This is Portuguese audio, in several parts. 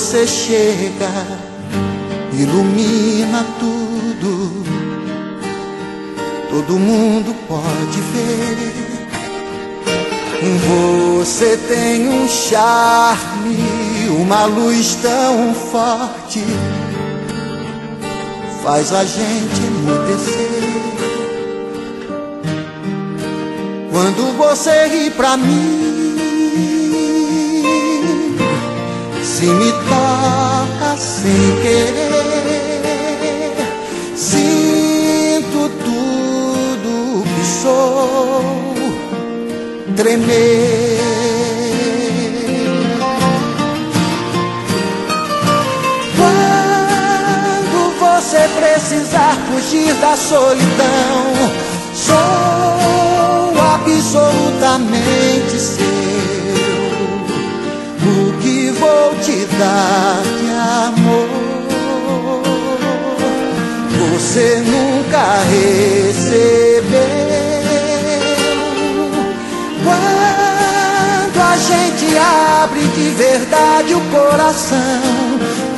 você chega, ilumina tudo, todo mundo pode ver. Você tem um charme, uma luz tão forte, faz a gente enmudecer. Quando você ri pra mim, se me toca sem querer, sinto tudo que sou tremer. Quando você precisar fugir da solidão, sou absolutamente seu. O que vou te dar de amor, você nunca recebeu. Quando a gente abre de verdade o coração,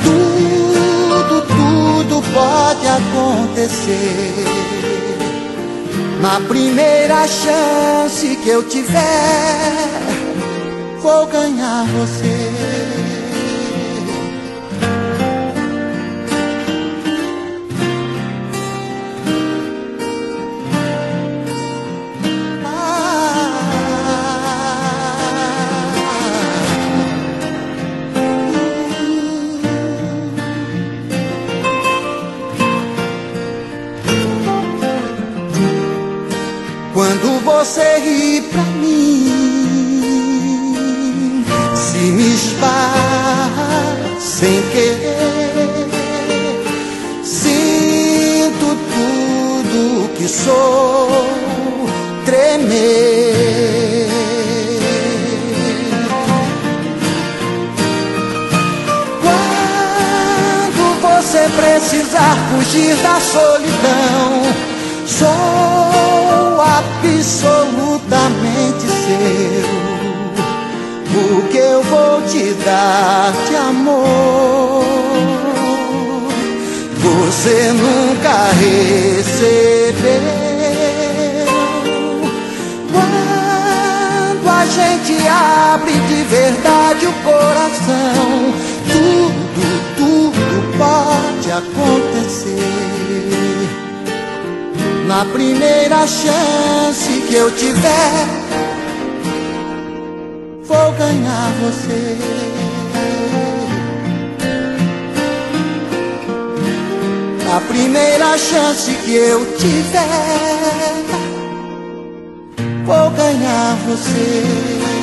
tudo pode acontecer. Na primeira chance que eu tiver, vou ganhar você. Quando você ri pra mim, se me esbarra sem querer, sinto tudo que sou tremer. Quando você precisar fugir da solidão, sou absolutamente seu. O que eu vou te dar de amor, você nunca recebeu. Quando a gente abre de verdade o coração, tudo pode acontecer. Na primeira chance que eu tiver, vou ganhar você. Na primeira chance que eu tiver, vou ganhar você.